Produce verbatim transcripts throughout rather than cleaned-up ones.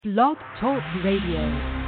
Blog Talk Radio.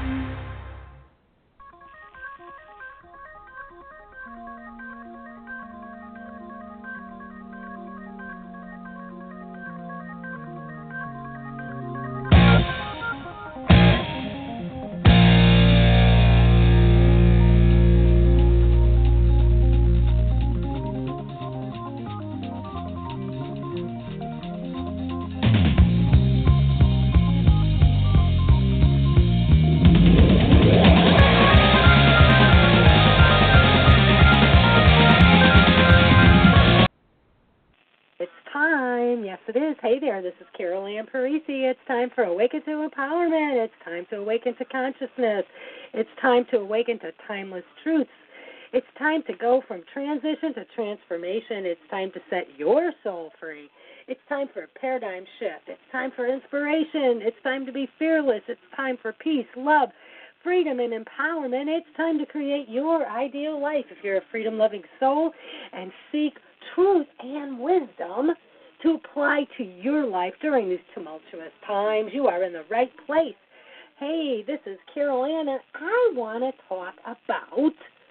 This is Carol Ann Parisi. It's time for Awaken to Empowerment. It's time to awaken to consciousness. It's time to awaken to timeless truths. It's time to go from transition to transformation. It's time to set your soul free. It's time for a paradigm shift. It's time for inspiration. It's time to be fearless. It's time for peace, love, freedom, and empowerment. It's time to create your ideal life if you're a freedom-loving soul and seek truth and wisdom to apply to your life during these tumultuous times. You are in the right place. Hey, this is Carol Ann, and I want to talk about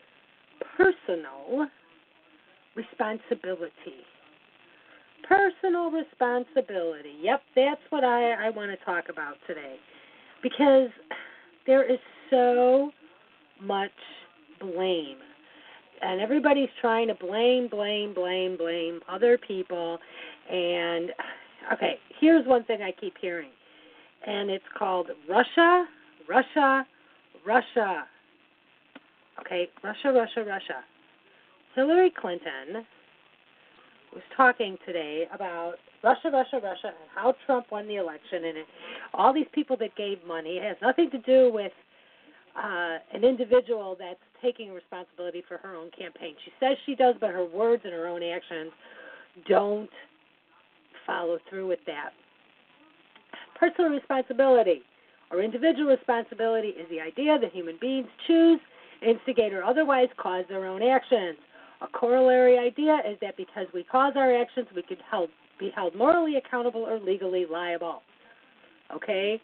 personal responsibility. Personal responsibility. Yep, that's what I, I want to talk about today, because there is so much blame. And everybody's trying to blame, blame, blame, blame other people. And, okay, here's one thing I keep hearing. And it's called Russia, Russia, Russia. Okay, Russia, Russia, Russia. Hillary Clinton was talking today about Russia, Russia, Russia, and how Trump won the election. And it, all these people that gave money, it has nothing to do with Uh, an individual that's taking responsibility for her own campaign. She says she does, but her words and her own actions don't follow through with that. Personal responsibility or individual responsibility is the idea that human beings choose, instigate, or otherwise cause their own actions. A corollary idea is that because we cause our actions, we could held, be held morally accountable or legally liable. Okay?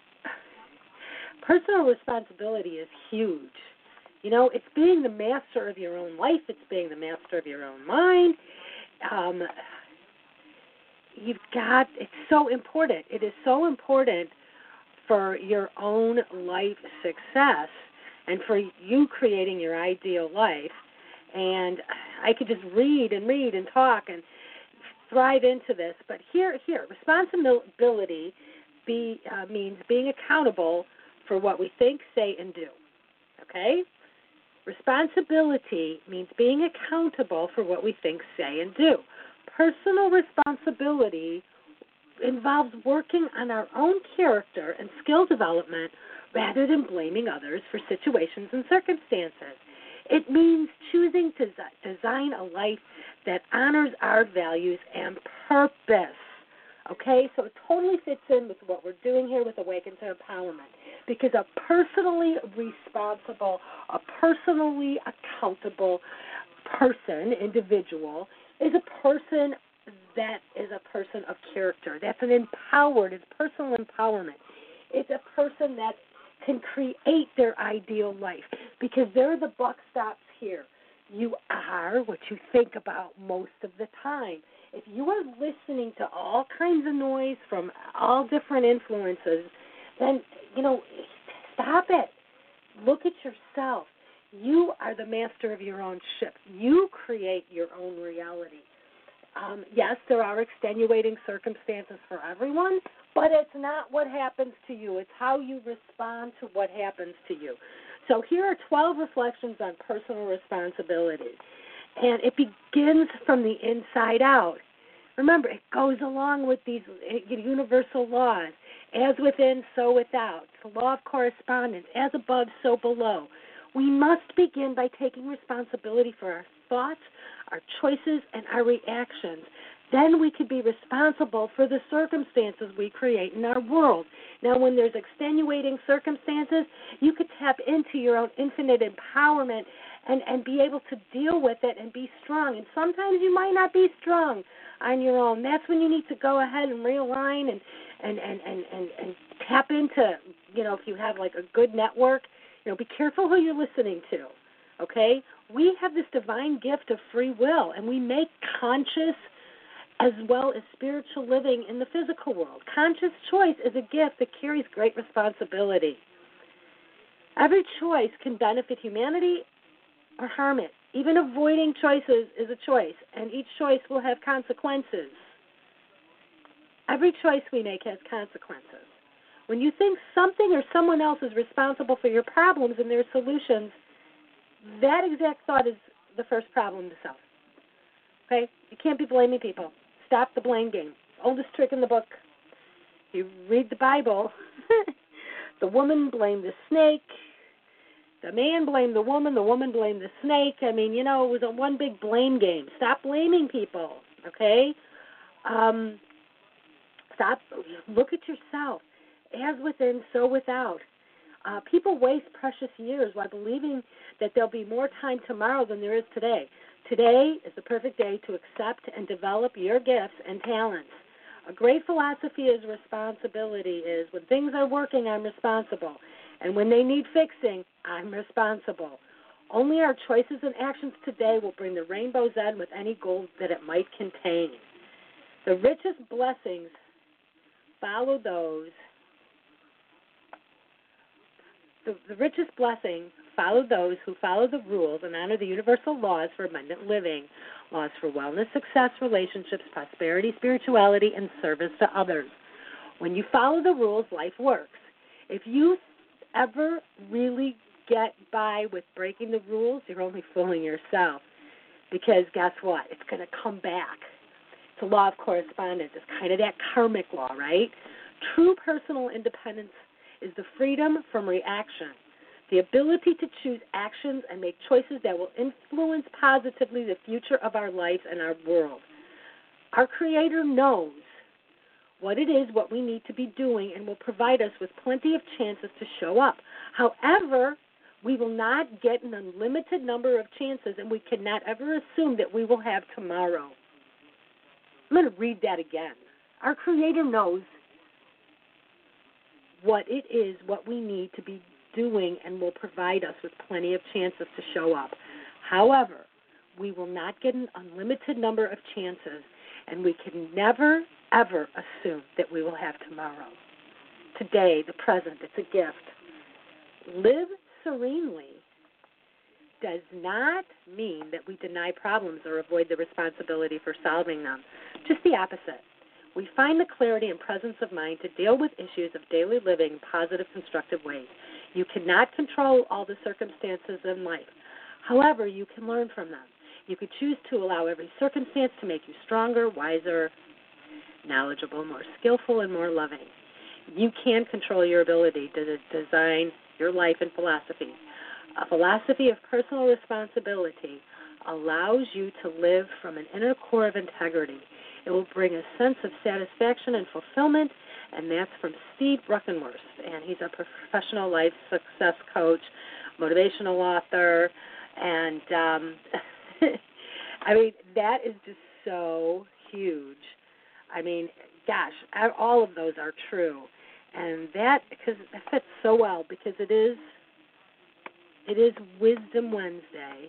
Personal responsibility is huge. You know, it's being the master of your own life. It's being the master of your own mind. Um, you've got, it's so important. It is so important for your own life success and for you creating your ideal life. And I could just read and read and talk and thrive into this. But here, here, responsibility be, uh, means being accountable for what we think, say, and do. Okay? Responsibility means being accountable for what we think, say, and do. Personal responsibility involves working on our own character and skill development rather than blaming others for situations and circumstances. It means choosing to design a life that honors our values and purpose. Okay, so it totally fits in with what we're doing here with Awaken to Empowerment, because a personally responsible, a personally accountable person, individual, is a person that is a person of character. That's an empowered, it's personal empowerment. It's a person that can create their ideal life, because there the buck stops here. You are what you think about most of the time. If you are listening to all kinds of noise from all different influences, then, you know, stop it. Look at yourself. You are the master of your own ship. You create your own reality. Um, yes, there are extenuating circumstances for everyone, but it's not what happens to you. It's how you respond to what happens to you. So here are twelve reflections on personal responsibility. And it begins from the inside out. Remember, it goes along with these universal laws. As within, so without. It's the law of correspondence. As above, so below. We must begin by taking responsibility for our thoughts, our choices, and our reactions. then we could be responsible for the circumstances we create in our world. Now, when there's extenuating circumstances, you could tap into your own infinite empowerment and, and be able to deal with it and be strong. And sometimes you might not be strong on your own. That's when you need to go ahead and realign and, and, and, and, and, and tap into, you know, if you have like a good network, you know, be careful who you're listening to, okay? We have this divine gift of free will, and we make conscious as well as spiritual living in the physical world. Conscious choice is a gift that carries great responsibility. Every choice can benefit humanity or harm it. Even avoiding choices is a choice, and each choice will have consequences. Every choice we make has consequences. When you think something or someone else is responsible for your problems and their solutions, that exact thought is the first problem to solve. Okay? You can't be blaming people. Stop the blame game. Oldest trick in the book. You read the Bible. The woman blamed the snake. The man blamed the woman. The woman blamed the snake. I mean, you know, it was a one big blame game. Stop blaming people, okay? Um, stop. Look at yourself. As within, so without. Uh, people waste precious years while believing that there'll be more time tomorrow than there is today. Today is the perfect day to accept and develop your gifts and talents. A great philosophy is responsibility is when things are working, I'm responsible. And when they need fixing, I'm responsible. Only our choices and actions today will bring the rainbow's end with any gold that it might contain. The richest blessings follow those. The, the richest blessing follow those who follow the rules and honor the universal laws for abundant living, laws for wellness, success, relationships, prosperity, spirituality, and service to others. When you follow the rules, life works. If you ever really get by with breaking the rules, you're only fooling yourself. Because guess what? It's going to come back. It's a law of correspondence. It's kind of that karmic law, right? True personal independence is the freedom from reaction, the ability to choose actions and make choices that will influence positively the future of our life and our world. Our Creator knows what it is, what we need to be doing, and will provide us with plenty of chances to show up. However, we will not get an unlimited number of chances, and we cannot ever assume that we will have tomorrow. I'm going to read that again. Our Creator knows what it is, what we need to be doing, and will provide us with plenty of chances to show up. However, we will not get an unlimited number of chances, and we can never, ever assume that we will have tomorrow. Today, the present, it's a gift. Live serenely does not mean that we deny problems or avoid the responsibility for solving them. Just the opposite. We find the clarity and presence of mind to deal with issues of daily living in positive, constructive ways. You cannot control all the circumstances in life. However, you can learn from them. You could choose to allow every circumstance to make you stronger, wiser, knowledgeable, more skillful, and more loving. You can control your ability to design your life and philosophy. A philosophy of personal responsibility allows you to live from an inner core of integrity. It will bring a sense of satisfaction and fulfillment, and that's from Steve Bruckenworth, and he's a professional life success coach, motivational author, and um, I mean, that is just so huge. I mean, gosh, all of those are true, and that because that fits so well because it is it is Wisdom Wednesday.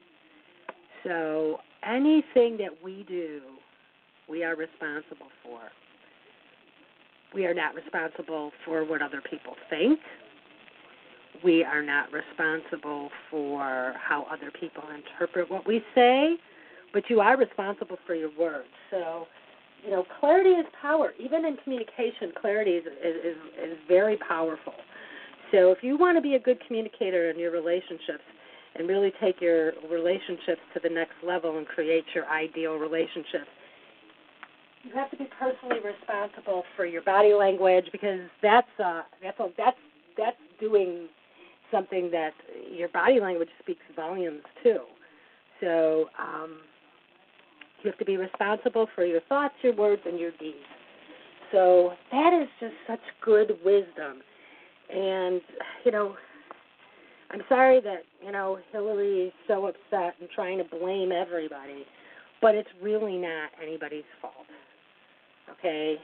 So anything that we do, we are responsible for. We are not responsible for what other people think. We are not responsible for how other people interpret what we say, but you are responsible for your words. So, you know, clarity is power. Even in communication, clarity is, is, is very powerful. So if you want to be a good communicator in your relationships and really take your relationships to the next level and create your ideal relationship, you have to be personally responsible for your body language because that's uh, that's a, that's that's doing something that your body language speaks volumes too. So um, You have to be responsible for your thoughts, your words, and your deeds. So that is just such good wisdom. And, you know, I'm sorry that, you know, Hillary is so upset and trying to blame everybody, but it's really not anybody's fault. Okay?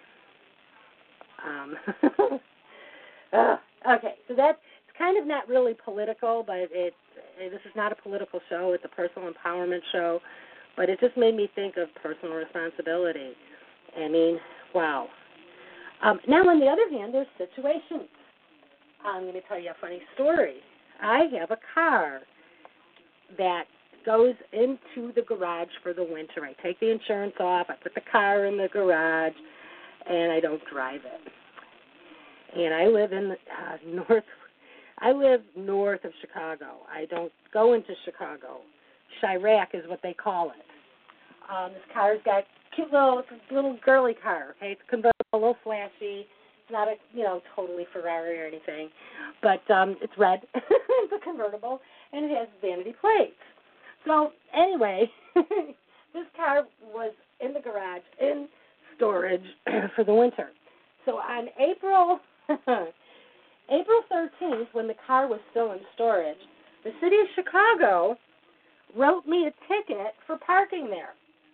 Um, uh, okay, so that's it's kind of not really political, but it, it this is not a political show. It's a personal empowerment show, but it just made me think of personal responsibility. I mean, wow. Um, now, on the other hand, there's situations. I'm going to tell you a funny story. I have a car that goes into the garage for the winter. I take the insurance off. I put the car in the garage, and I don't drive it. And I live in uh, north. I live north of Chicago. I don't go into Chicago. Chirac is what they call it. Um, this car's got a cute little, little girly car. Okay, it's convertible, a little flashy. It's not a, you know, totally Ferrari or anything, but um, it's red. It's a convertible, and it has vanity plates. So anyway, this car was in the garage in storage for the winter. So on April April thirteenth, when the car was still in storage, the city of Chicago wrote me a ticket for parking there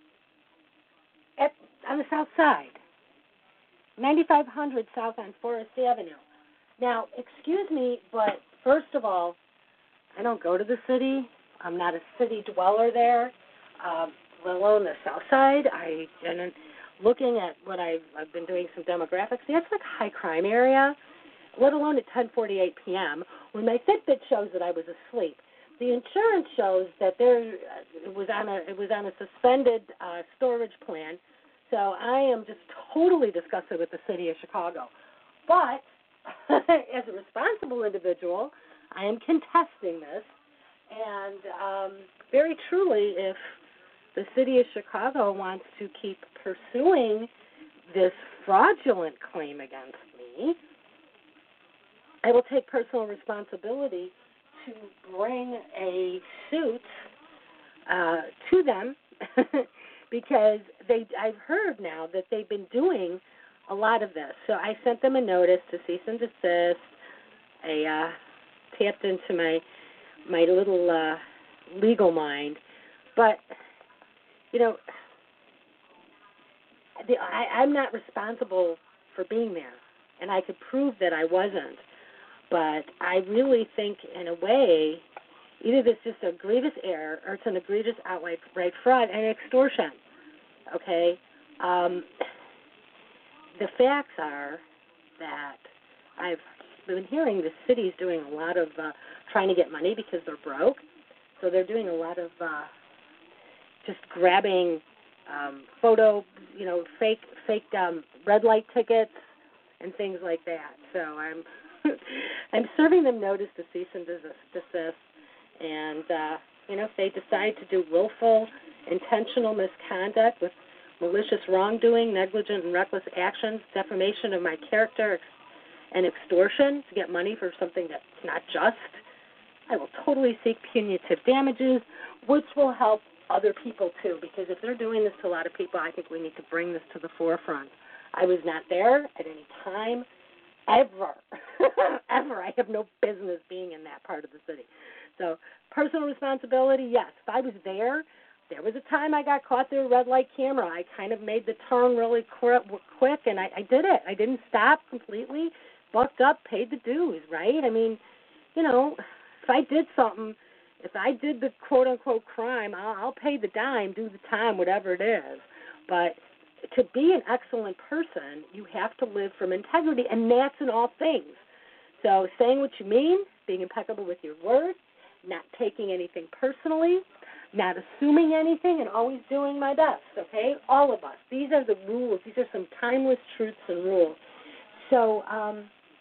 at on the south side. ninety-five hundred South on Forest Avenue. Now, excuse me, but first of all, I don't go to the city. I'm not a city dweller there, um, let alone the south side. I and looking at what I've, I've been doing some demographics. That's like a high crime area, let alone at ten forty-eight p.m. when my Fitbit shows that I was asleep. The insurance shows that there it was on a it was on a suspended uh, storage plan. So I am just totally disgusted with the city of Chicago. But as a responsible individual, I am contesting this. And um, very truly, if the city of Chicago wants to keep pursuing this fraudulent claim against me, I will take personal responsibility to bring a suit uh, to them because they I've heard now that they've been doing a lot of this. So I sent them a notice to cease and desist. I uh, tapped into my my little uh, legal mind. But, you know, the, I, I'm not responsible for being there, and I could prove that I wasn't. But I really think, in a way, either this is just a grievous error or it's an egregious outright fraud and extortion. Okay? Um, the facts are that I've been hearing the city's doing a lot of uh, trying to get money because they're broke. So they're doing a lot of uh, just grabbing um, photo, you know, fake fake um, red light tickets and things like that. So I'm I'm serving them notice to cease and desist. And, uh, you know, if they decide to do willful, intentional misconduct with malicious wrongdoing, negligent and reckless actions, defamation of my character, and extortion to get money for something that's not just, I will totally seek punitive damages, which will help other people too, because if they're doing this to a lot of people, I think we need to bring this to the forefront. I was not there at any time, ever, ever. I have no business being in that part of the city. So personal responsibility, yes. If I was there, there was a time I got caught through a red light camera. I kind of made the turn really quick, and I, I did it. I didn't stop completely, bucked up, paid the dues, right? I mean, you know, if I did something, if I did the quote-unquote crime, I'll, I'll pay the dime, do the time, whatever it is. But to be an excellent person, you have to live from integrity, and that's in all things. So saying what you mean, being impeccable with your words, not taking anything personally, not assuming anything, and always doing my best, okay? All of us. These are the rules. These are some timeless truths and rules. So, um,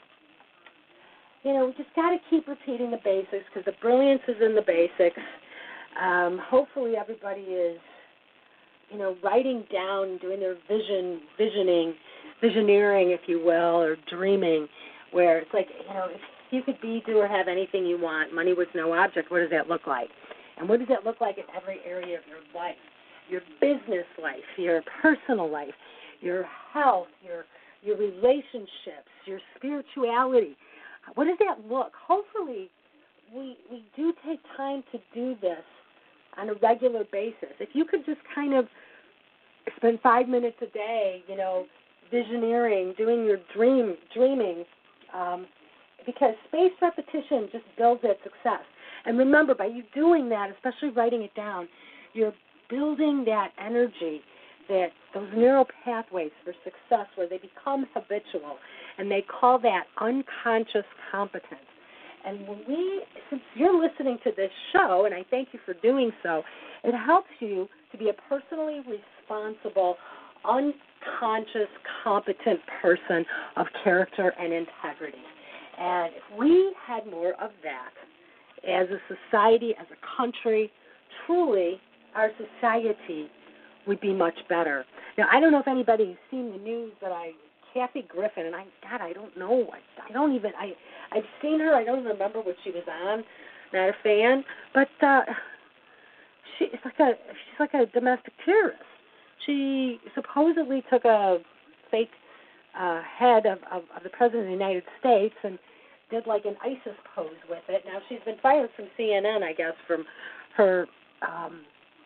you know, we just got to keep repeating the basics because the brilliance is in the basics. Um, hopefully everybody is, you know, writing down, doing their vision, visioning, visioneering, if you will, or dreaming, where it's like, you know, if you could be, do, or have anything you want, money was no object, what does that look like? And what does that look like in every area of your life? your business life, your personal life, your health, your your relationships, your spirituality. What does that look? Hopefully, we we do take time to do this on a regular basis. If you could just kind of spend five minutes a day, you know, visioneering, doing your dream, dreaming, um, because spaced repetition just builds that success. And remember, by you doing that, especially writing it down, you're building that energy, that those neural pathways for success where they become habitual, and they call that unconscious competence. And when we, since you're listening to this show, and I thank you for doing so, it helps you to be a personally responsible, unconscious, competent person of character and integrity. And if we had more of that as a society, as a country, truly our society would be much better. Now, I don't know if anybody's seen the news, but I, Kathy Griffin, and I, God, I don't know. I, I don't even, I, I've seen her. I don't remember what she was on. Not a fan, but uh, she, it's like a, she's like a domestic terrorist. She supposedly took a fake uh, head of, of, of the President of the United States and did like an ISIS pose with it. Now, she's been fired from C N N, I guess, from her um,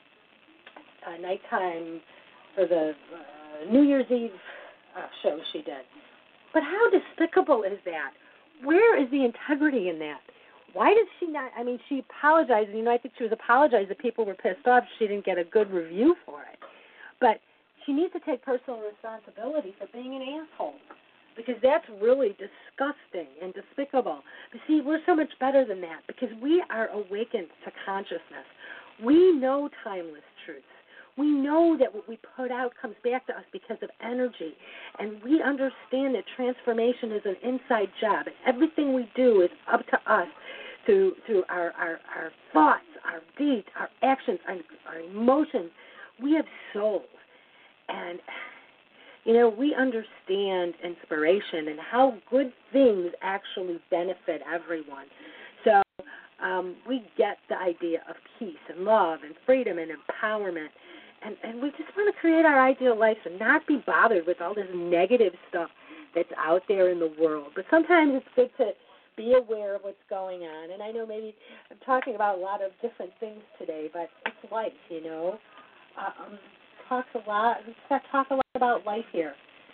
uh, nighttime for the uh, New Year's Eve uh, show she did. But how despicable is that? Where is the integrity in that? Why did she not? I mean, she apologized. You know, I think she was apologized that people were pissed off. She didn't get a good review for it. But she needs to take personal responsibility for being an asshole, because that's really disgusting and despicable. But see, we're so much better than that, because we are awakened to consciousness. We know timeless truths. We know that what we put out comes back to us because of energy. And we understand that transformation is an inside job. And everything we do is up to us through, through our, our, our thoughts, our deeds, our actions, our, our emotions. We have souls. And, you know, we understand inspiration and how good things actually benefit everyone. So um, we get the idea of peace and love and freedom and empowerment. And, and we just want to create our ideal life and not be bothered with all this negative stuff that's out there in the world. But sometimes it's good to be aware of what's going on. And I know maybe I'm talking about a lot of different things today, but it's life, you know. Um, talks a lot. Let's talk a lot about life here.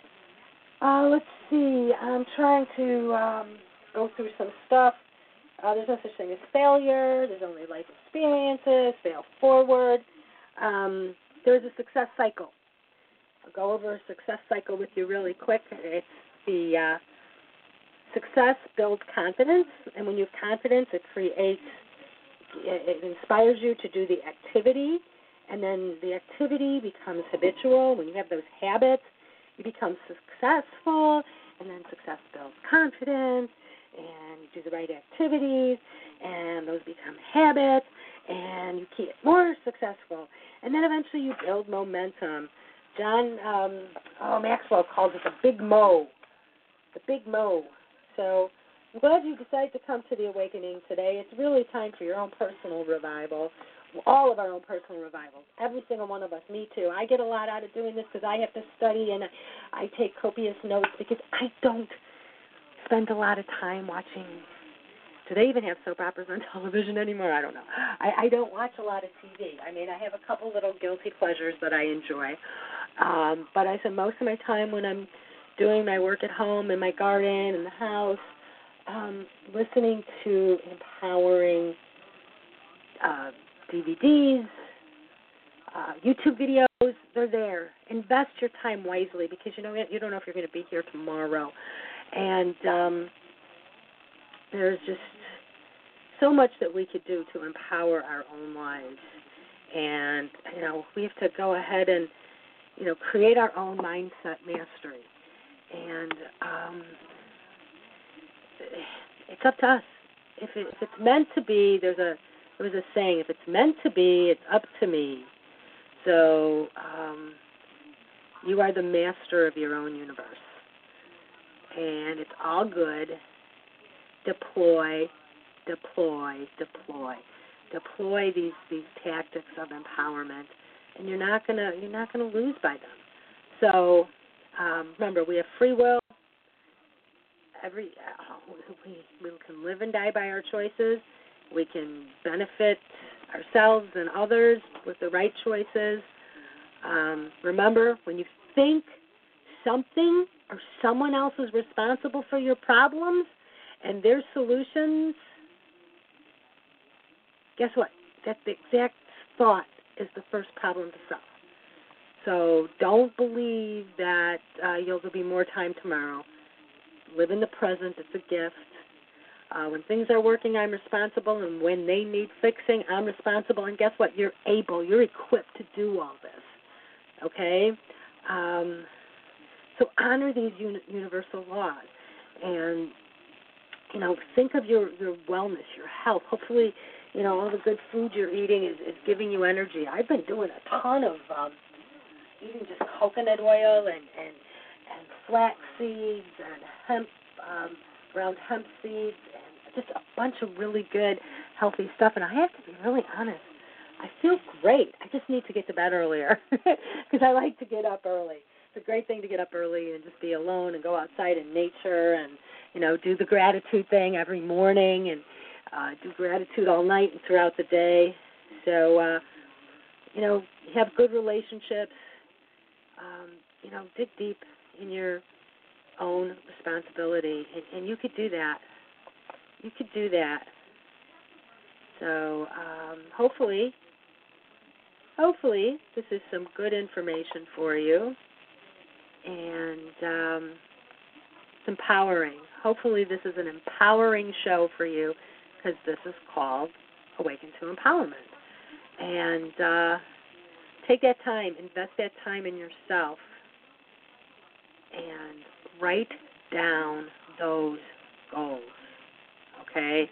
Uh, let's see. I'm trying to um, go through some stuff. Uh, there's no such thing as failure. There's only life experiences. Fail forward. Um, there's a success cycle. I'll go over a success cycle with you really quick. It's the uh, success builds confidence, and when you have confidence, it creates, it inspires you to do the activity, and then the activity becomes habitual. When you have those habits, you become successful, and then success builds confidence, and you do the right activities, and those become habits, and you keep more successful. And then eventually you build momentum. John um, oh, Maxwell calls it the big mo, the big mo. So I'm glad you decided to come to the awakening today. It's really time for your own personal revival, all of our own personal revivals, every single one of us, me too. I get a lot out of doing this because I have to study and I take copious notes because I don't spend a lot of time watching. Do they even have soap operas on television anymore? I don't know. I, I don't watch a lot of T V. I mean, I have a couple little guilty pleasures that I enjoy. Um, but I spend most of my time when I'm doing my work at home, in my garden, in the house, um, listening to empowering uh, D V Ds, uh, YouTube videos. They're there. Invest your time wisely because you know you don't know if you're going to be here tomorrow. And um, there's just so much that we could do to empower our own lives. And, you know, we have to go ahead and, you know, create our own mindset mastery. And um, it's up to us. If, it, if it's meant to be, there's a there was a saying, if it's meant to be, it's up to me. So um, you are the master of your own universe. And it's all good. Deploy, deploy, deploy. Deploy these, these tactics of empowerment and you're not gonna you're not gonna lose by them. So um, remember, we have free will. Every uh, we we can live and die by our choices. We can benefit ourselves and others with the right choices. Um, remember, when you think something or someone else is responsible for your problems and their solutions, guess what? That the exact thought is the first problem to solve. So don't believe that uh, you'll there'll be more time tomorrow. Live in the present. It's a gift. Uh, when things are working, I'm responsible, and when they need fixing, I'm responsible. And guess what? You're able. You're equipped to do all this. Okay? Um, so honor these uni- universal laws. And, you know, think of your, your wellness, your health. Hopefully, you know, all the good food you're eating is, is giving you energy. I've been doing a ton of um, eating just coconut oil and, and, and flax seeds and hemp, um, ground hemp seeds, and just a bunch of really good, healthy stuff. And I have to be really honest, I feel great. I just need to get to bed earlier because I like to get up early. It's a great thing to get up early and just be alone and go outside in nature and, you know, do the gratitude thing every morning and uh, do gratitude all night and throughout the day. So, uh, you know, have good relationships. Um, you know, dig deep in your own responsibility, and, and you could do that. You could do that. So um, hopefully, hopefully this is some good information for you, and um, it's empowering. Hopefully this is an empowering show for you, because this is called Awaken to Empowerment. And uh, take that time, invest that time in yourself, and write down those goals, okay?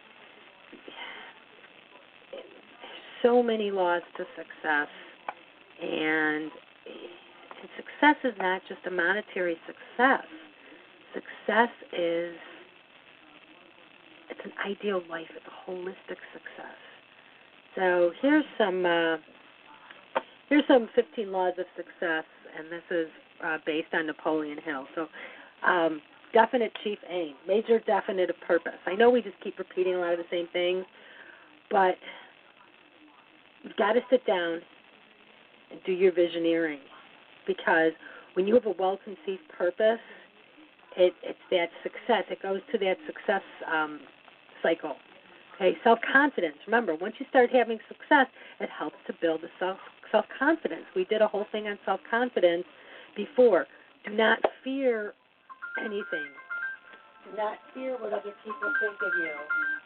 There's so many laws to success, and, and success is not just a monetary success. Success is, it's an ideal life. It's a holistic success. So here's some, uh, here's some fifteen laws of success, and this is uh, based on Napoleon Hill. So um, definite chief aim, major definitive purpose. I know we just keep repeating a lot of the same things, but you've got to sit down and do your visioneering, because when you have a well-conceived purpose, it, it's that success. It goes to that success um, cycle. Okay, self-confidence. Remember, once you start having success, it helps to build a self, self-confidence. We did a whole thing on self-confidence before. Do not fear anything. Do not fear what other people think of you.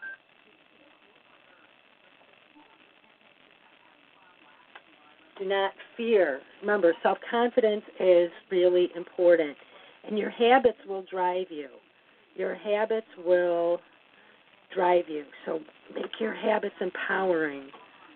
Do not fear. Remember, self-confidence is really important. And your habits will drive you. Your habits will drive you. So make your habits empowering.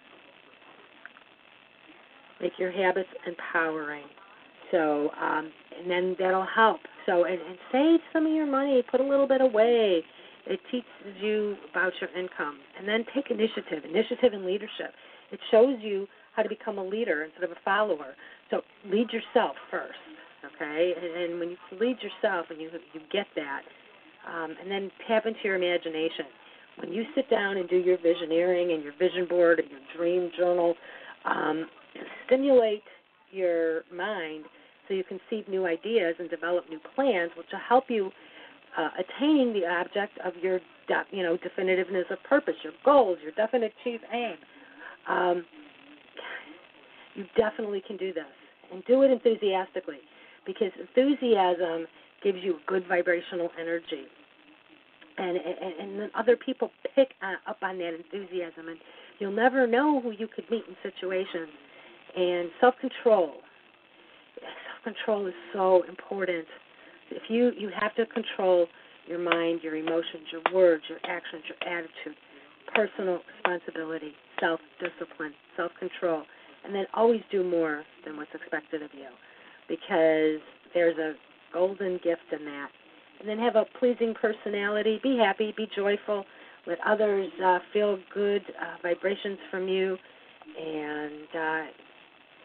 Make your habits empowering. So, um, and then that'll help. So, and, and save some of your money. Put a little bit away. It teaches you about your income. And then take initiative. Initiative and leadership. It shows you how to become a leader instead of a follower. So lead yourself first, okay? And, and when you lead yourself and you you get that, um, and then tap into your imagination. When you sit down and do your visioneering and your vision board and your dream journal, um, stimulate your mind so you conceive new ideas and develop new plans, which will help you uh, attain the object of your, de- you know, definitiveness of purpose, your goals, your definite chief aim. Um, you definitely can do this, and do it enthusiastically, because enthusiasm gives you good vibrational energy. And, and and then other people pick up on that enthusiasm, and you'll never know who you could meet in situations. And self-control, self-control is so important. If you, you have to control your mind, your emotions, your words, your actions, your attitude, personal responsibility, self-discipline, self-control, and then always do more than what's expected of you, because there's a golden gift in that. And then have a pleasing personality. Be happy. Be joyful. Let others uh, feel good uh, vibrations from you. And uh,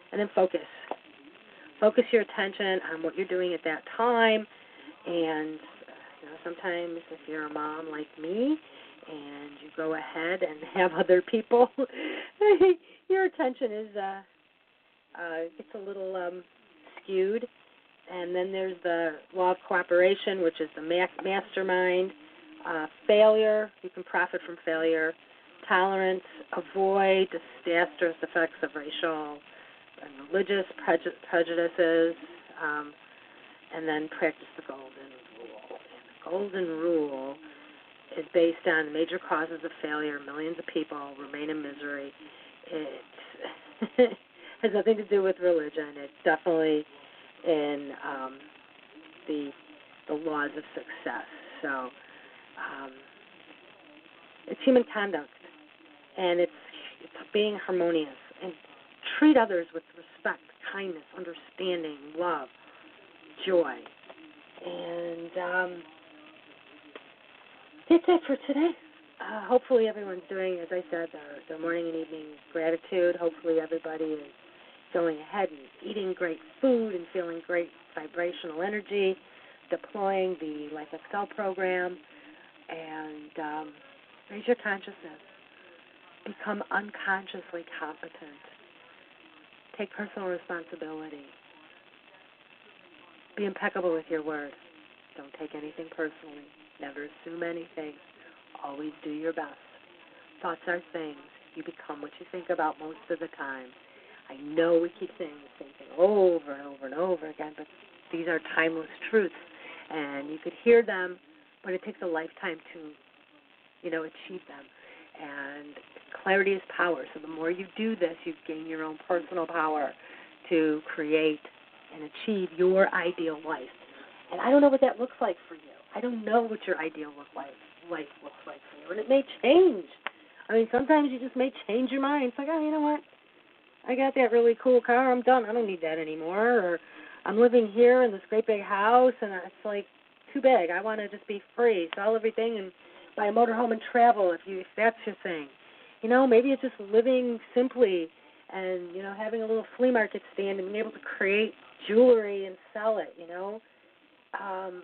And then focus. Focus your attention on what you're doing at that time. And you know, sometimes if you're a mom like me and you go ahead and have other people, your attention is uh, uh, gets a little um, skewed. And then there's the law of cooperation, which is the ma- mastermind. Uh, failure, you can profit from failure. Tolerance, avoid disastrous effects of racial and religious preju- prejudices. Um, and then practice the golden rule. And the golden rule is based on major causes of failure. Millions of people remain in misery. It has nothing to do with religion. It's definitely in um, the the laws of success. So um, it's human conduct, and it's it's being harmonious and treat others with respect, kindness, understanding, love, joy, and um, that's it for today. Uh, hopefully everyone's doing, as I said, their, their morning and evening gratitude. Hopefully everybody is going ahead and eating great food and feeling great vibrational energy, deploying the Life Excel program, and um, raise your consciousness. Become unconsciously competent. Take personal responsibility. Be impeccable with your word. Don't take anything personally. Never assume anything. Always do your best. Thoughts are things. You become what you think about most of the time. I know we keep saying the same thing over and over and over again, but these are timeless truths, and you could hear them, but it takes a lifetime to, you know, achieve them. And clarity is power. So the more you do this, you gain your own personal power to create and achieve your ideal life. And I don't know what that looks like for you. I don't know what your ideal look like, life looks like for you. And it may change. I mean, sometimes you just may change your mind. It's like, oh, you know what? I got that really cool car. I'm done. I don't need that anymore. Or I'm living here in this great big house, and it's like too big. I want to just be free, sell everything, and buy a motorhome and travel if you if that's your thing. You know, maybe it's just living simply and, you know, having a little flea market stand and being able to create jewelry and sell it, you know. Um,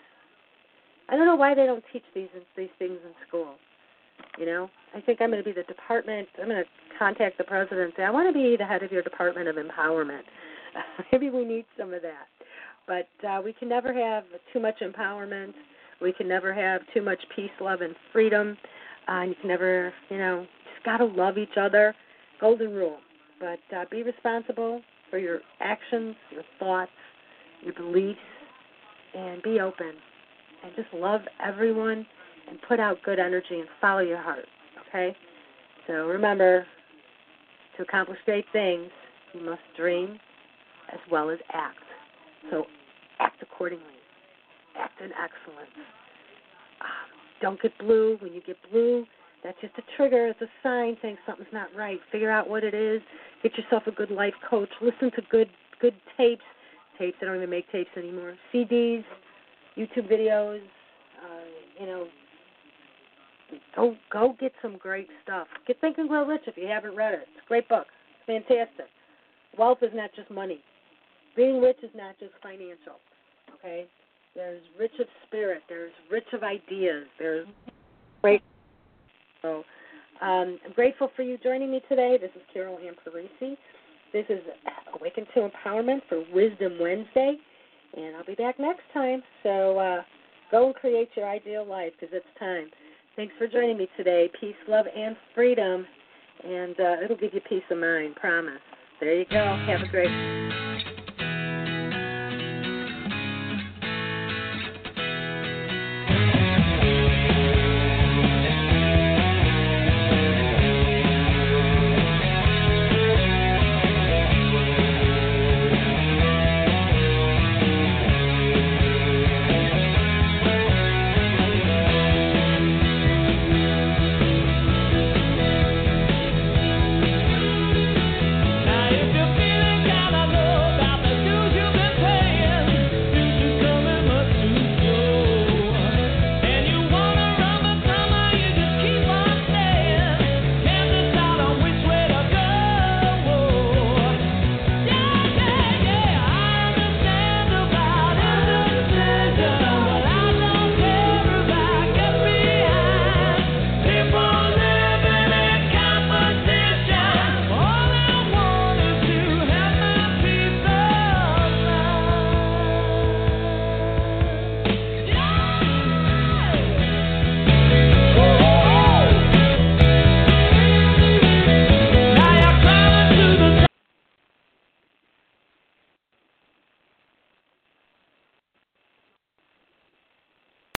I don't know why they don't teach these these things in school. You know, I think I'm going to be the department. I'm going to contact the president and say, I want to be the head of your Department of Empowerment. Maybe we need some of that. But uh, we can never have too much empowerment. We can never have too much peace, love, and freedom. Uh, and you can never, you know, just got to love each other. Golden rule. But uh, be responsible for your actions, your thoughts, your beliefs, and be open. And just love everyone and put out good energy and follow your heart, okay? So remember, to accomplish great things, you must dream as well as act. So act accordingly. Act in excellence. Um, don't get blue. When you get blue, that's just a trigger. It's a sign saying something's not right. Figure out what it is. Get yourself a good life coach. Listen to good good tapes. Tapes, they don't even make tapes anymore. C Ds, YouTube videos, uh, you know, Go go get some great stuff. Get Think and Grow Rich if you haven't read it. It's a great book. It's fantastic. Wealth is not just money. Being rich is not just financial. Okay? There's rich of spirit. There's rich of ideas. There's great. So um, I'm grateful for you joining me today. This is Carol Ann Parisi. This is Awaken to Empowerment for Wisdom Wednesday. And I'll be back next time. So uh, go and create your ideal life because it's time. Thanks for joining me today. Peace, love, and freedom. And uh, it'll give you peace of mind, promise. There you go. Have a great